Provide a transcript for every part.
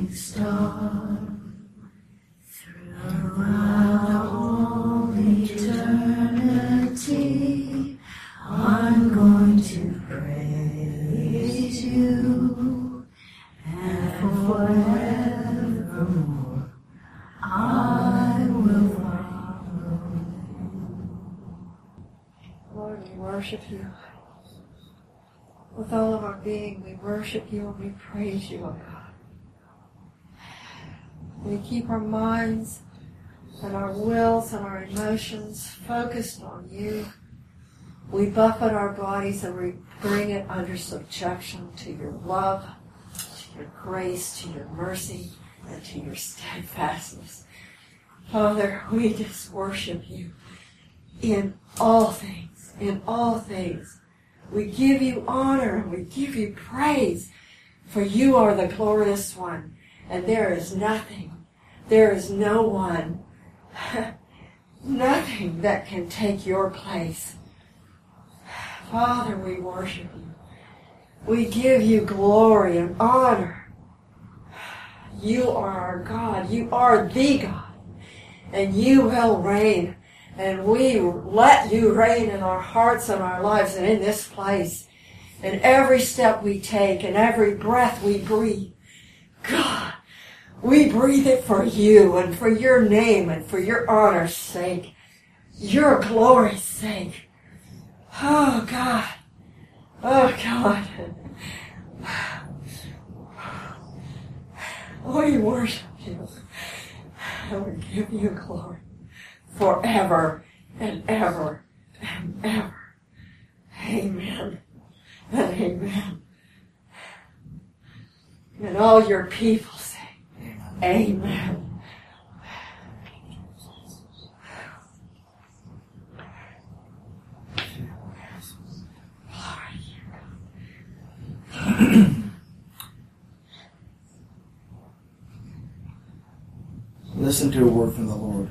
morning star, throughout all eternity, I'm going to praise you, and forevermore I will follow you. Lord, we worship you. With all of our being, we worship you and we praise you, oh God. We keep our minds and our wills and our emotions focused on you. We buffet our bodies and we bring it under subjection to your love, to your grace, to your mercy, and to your steadfastness. Father, we just worship you in all things, in all things. We give you honor and we give you praise, for you are the glorious one, and there is nothing, there is no one, nothing that can take your place. Father, we worship you. We give you glory and honor. You are our God. You are the God, and you will reign. And we let you reign in our hearts and our lives and in this place. And every step we take and every breath we breathe, God, we breathe it for you and for your name and for your honor's sake, your glory's sake. Oh, God. Oh, God. We worship you and we give you glory forever and ever and ever. Amen and amen. And all your people say, amen. Listen to a word from the Lord.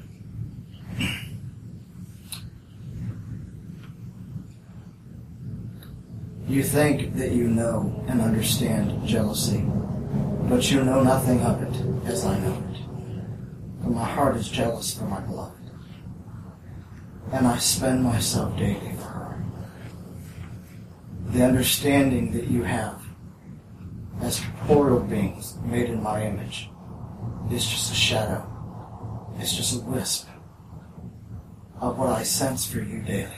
You think that you know and understand jealousy, but you know nothing of it as I know it. For my heart is jealous for my beloved, and I spend myself daily for her. The understanding that you have as corporeal beings made in my image is just a shadow. It's just a wisp of what I sense for you daily.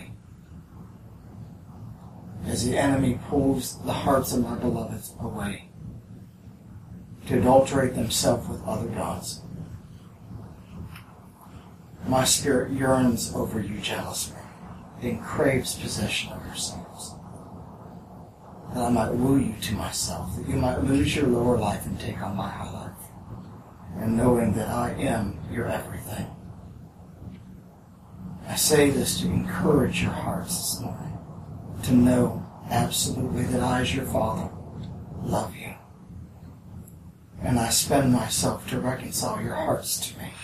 As the enemy pulls the hearts of my beloveds away to adulterate themselves with other gods, my spirit yearns over you jealously and craves possession of yourselves, that I might woo you to myself, that you might lose your lower life and take on my high life, and knowing that I am your everything. I say this to encourage your hearts this morning, to know absolutely that I, as your Father, love you. And I spend myself to reconcile your hearts to me.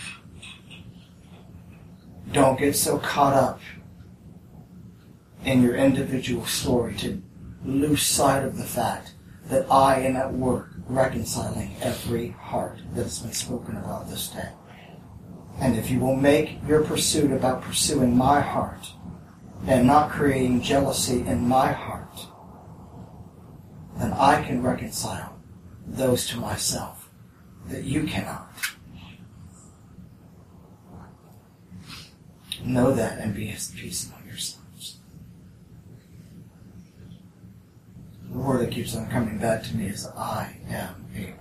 Don't get so caught up in your individual story to lose sight of the fact that I am at work reconciling every heart that has been spoken about this day. And if you will make your pursuit about pursuing my heart and not creating jealousy in my heart, then I can reconcile those to myself that you cannot. Know that and be at peace among yourselves. The word that keeps on coming back to me is, I am able.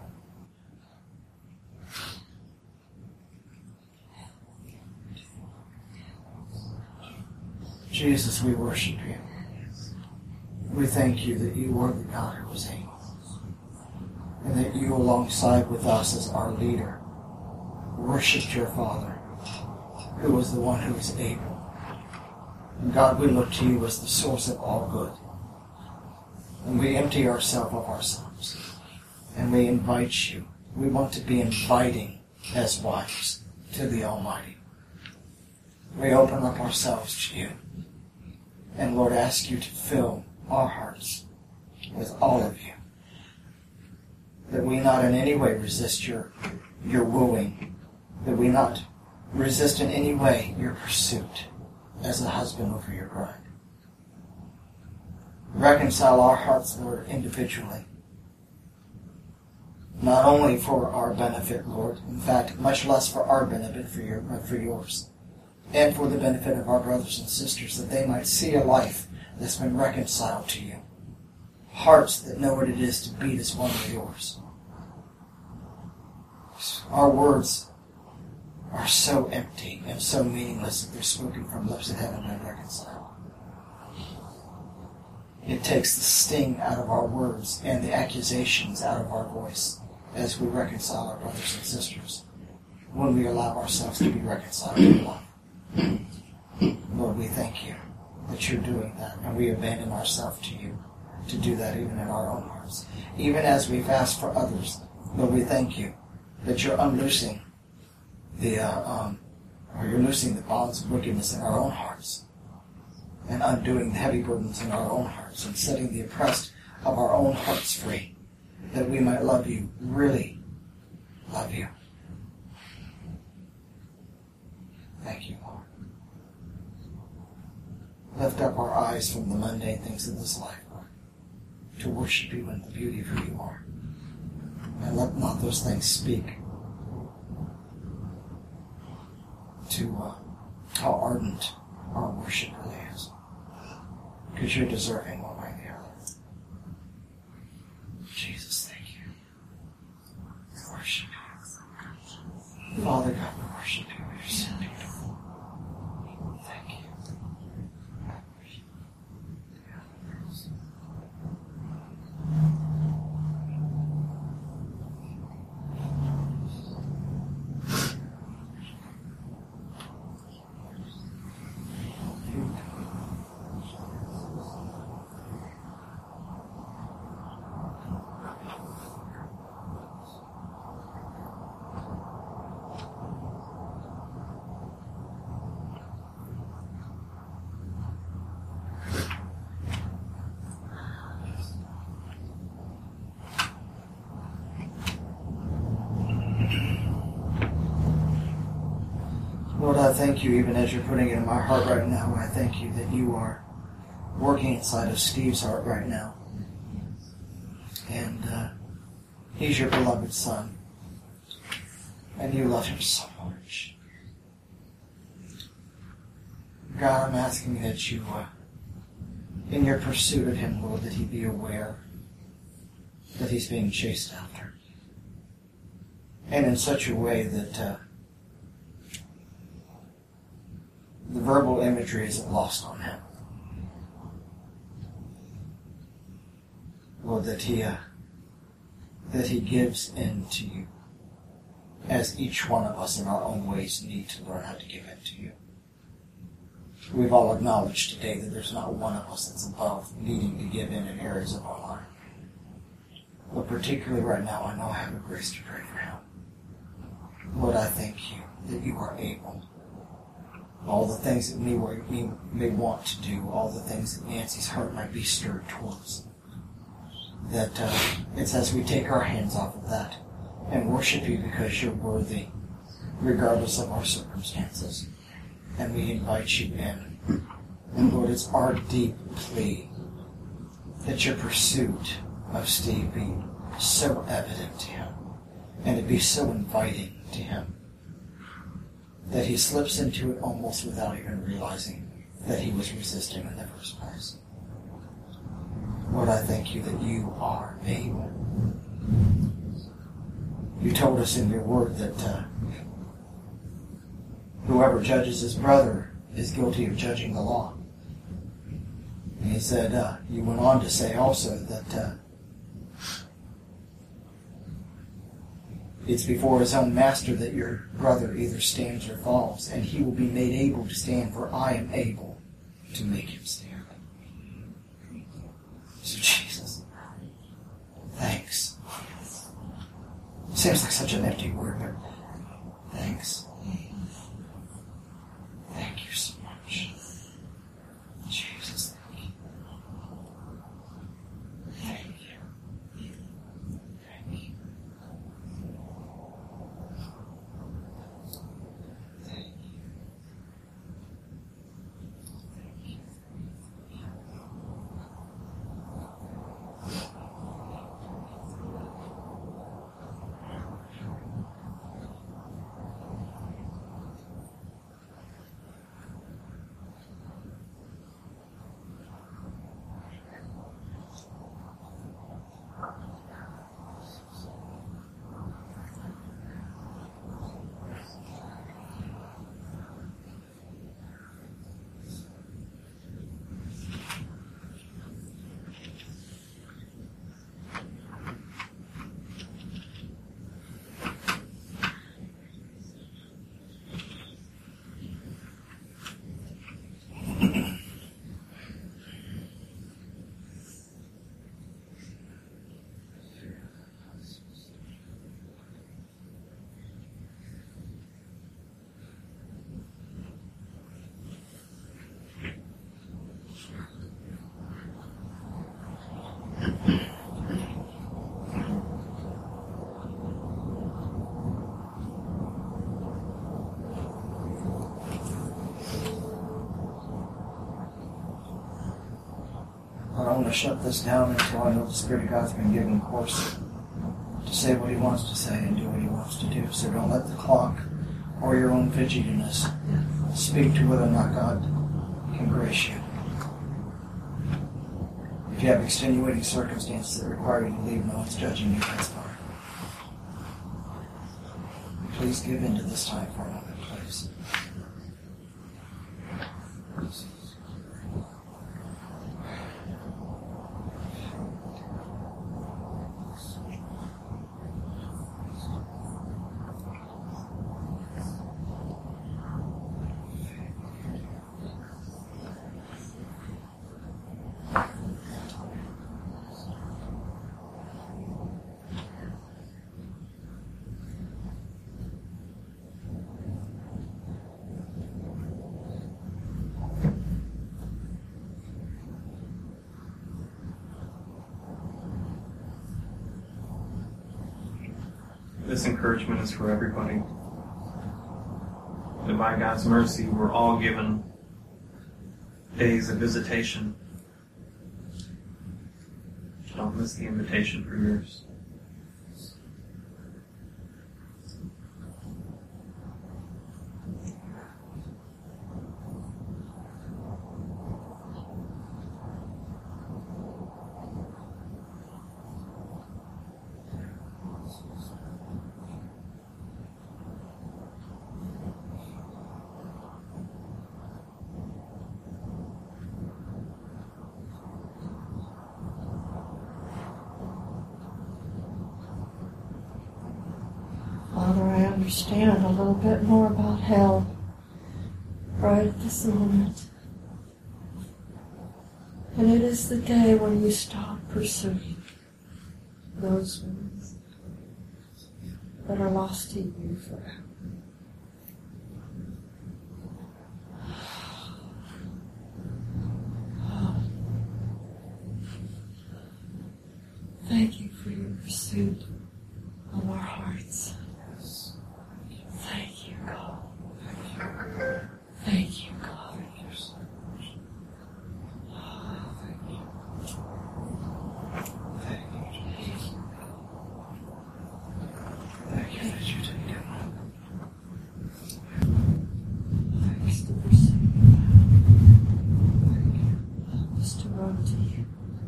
Jesus, we worship you. We thank you that you are the God who was able, and that you, alongside with us as our leader, worshipped your Father, who was the one who was able. And God, we look to you as the source of all good. And we empty ourselves of ourselves. And we invite you. We want to be inviting as wives to the Almighty. We open up ourselves to you. And Lord, ask you to fill our hearts with all of you. that we not in any way resist your wooing, that we not resist in any way your pursuit as a husband over your bride. Reconcile our hearts, Lord, individually. Not only for our benefit, Lord, in fact, much less for our benefit, but for yours. And for the benefit of our brothers and sisters, that they might see a life that's been reconciled to you. Hearts that know what it is to beat as one of yours. Our words are so empty and so meaningless that they're spoken from lips that haven't been reconciled. It takes the sting out of our words and the accusations out of our voice as we reconcile our brothers and sisters when we allow ourselves to be reconciled in love. Lord, we thank you that you're doing that, and we abandon ourselves to you to do that even in our own hearts. Even as we fast for others, Lord, we thank you that you're unloosing you're loosing the bonds of wickedness in our own hearts, and undoing the heavy burdens in our own hearts, and setting the oppressed of our own hearts free, that we might love you, really love you. Thank you, Lord. Lift up our eyes from the mundane things of this life, Lord, to worship you in the beauty of who you are. And let not those things speak to how ardent our worship really is. Because you're deserving one way or the other. Jesus, thank you. We worship you. Father God, we worship you. You're so beautiful. Thank you. Lord, I thank you even as you're putting it in my heart right now. I thank you that you are working inside of Steve's heart right now. And he's your beloved son. And you love him so much. God, I'm asking that you, in your pursuit of him, Lord, that he be aware that he's being chased after. And in such a way that the verbal imagery isn't lost on him. Lord, that he gives in to you, as each one of us in our own ways need to learn how to give in to you. We've all acknowledged today that there's not one of us that's above needing to give in areas of our life. But particularly right now, I know I have a grace to pray for him. Lord, I thank you that you are able. All the things that we may want to do, all the things that Nancy's heart might be stirred towards, that it's as we take our hands off of that and worship you because you're worthy, regardless of our circumstances. And we invite you in. And Lord, it's our deep plea that your pursuit of Steve be so evident to him, and it be so inviting to him, that he slips into it almost without even realizing that he was resisting in the first place. Lord, I thank you that you are able. You told us in your word that whoever judges his brother is guilty of judging the law. And he said, you went on to say also that it's before his own master that your brother either stands or falls, and he will be made able to stand, for I am able to make him stand. So Jesus, thanks. Seems like such an empty word, but thanks. Thank you so much. Jesus, thank you. Thank you. Thank you. going to shut this down until I know the Spirit of God's been given course to say what He wants to say and do what He wants to do. So don't let the clock or your own fidgetiness speak to whether or not God can grace you. If you have extenuating circumstances that require you to leave, no one's judging you, that's fine. Please give in to this time for a moment, please. This encouragement is for everybody. That by God's mercy, we're all given days of visitation. Don't miss the invitation for yours. Father, I understand a little bit more about hell right at this moment. And it is the day when you stop pursuing those ones that are lost to you forever. Thank you for your pursuit of our hearts. Thank you, God. Thank you, God. Thank you that you take it. Thanks to pursue you. Help us to run to you.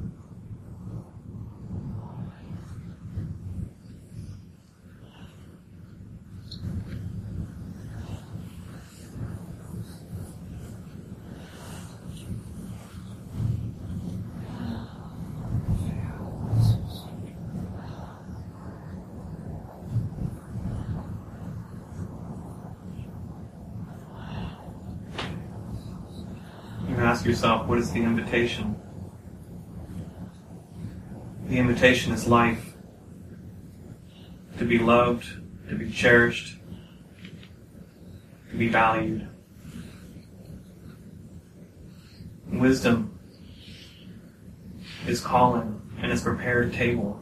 You ask yourself, what is the invitation? The invitation is life. To be loved, to be cherished, to be valued. Wisdom is calling and is prepared table.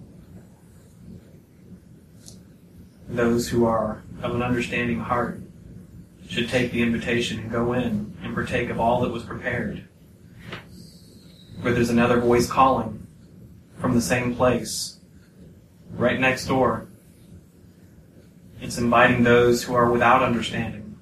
Those who are of an understanding heart should take the invitation and go in and partake of all that was prepared. But there's another voice calling from the same place, right next door. It's inviting those who are without understanding.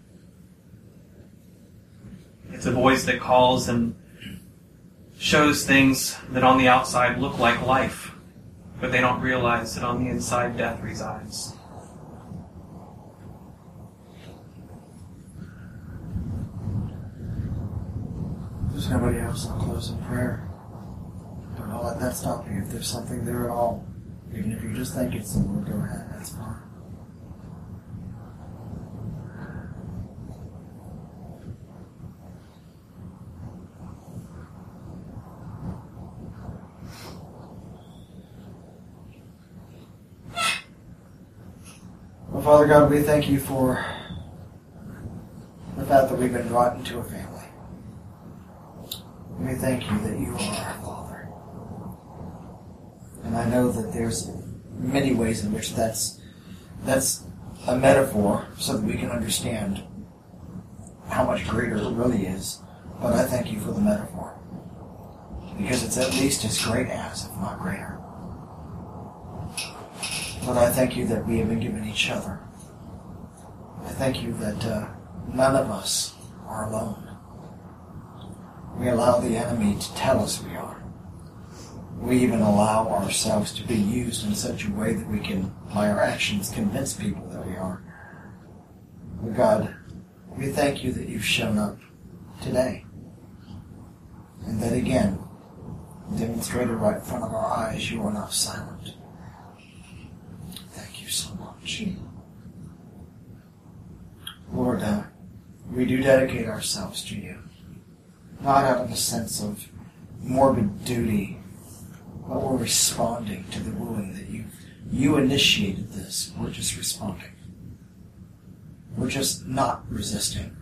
It's a voice that calls and shows things that on the outside look like life, but they don't realize that on the inside death resides. There's nobody else, I'll close in prayer. But don't let that stop you. If there's something there at all, even if you just think it's the Lord, go ahead, that's fine. Well, Father God, we thank you for the fact that we've been brought into a family. We thank you that you are our Father. And I know that there's many ways in which that's a metaphor so that we can understand how much greater it really is. But I thank you for the metaphor. because it's at least as great as, if not greater. Lord, I thank you that we have been given each other. I thank you that none of us are alone. We allow the enemy to tell us we are. We even allow ourselves to be used in such a way that we can, by our actions, convince people that we are. But God, we thank you that you've shown up today. And that again, demonstrated right in front of our eyes, you are not silent. Thank you so much. Lord, we do dedicate ourselves to you. Not out of a sense of morbid duty, but we're responding to the wooing that you initiated this. We're just responding. We're just not resisting.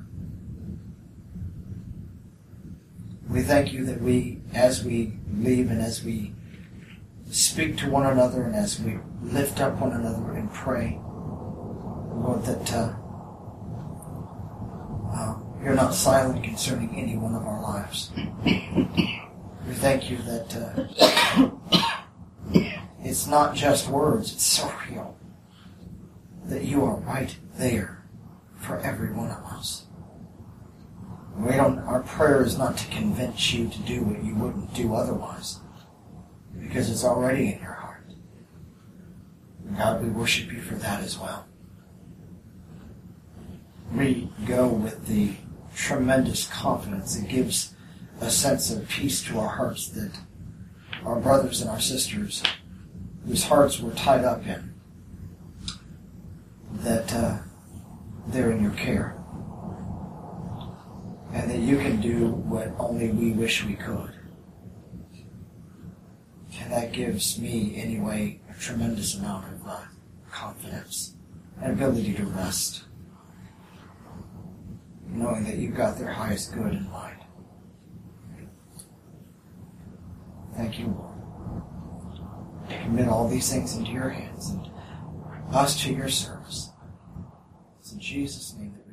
We thank you that as we leave and as we speak to one another and as we lift up one another and pray, Lord, that you're not silent concerning any one of our lives. We thank you that it's not just words, it's so real that you are right there for every one of us. Our prayer is not to convince you to do what you wouldn't do otherwise, because it's already in your heart. And God, we worship you for that as well. We go with the tremendous confidence. It gives a sense of peace to our hearts that our brothers and our sisters whose hearts were tied up in, that they're in your care. And that you can do what only we wish we could. And that gives me, anyway, a tremendous amount of confidence and ability to rest, knowing that you've got their highest good in mind. Thank you, Lord. Commit all these things into your hands and us to your service. It's in Jesus' name that we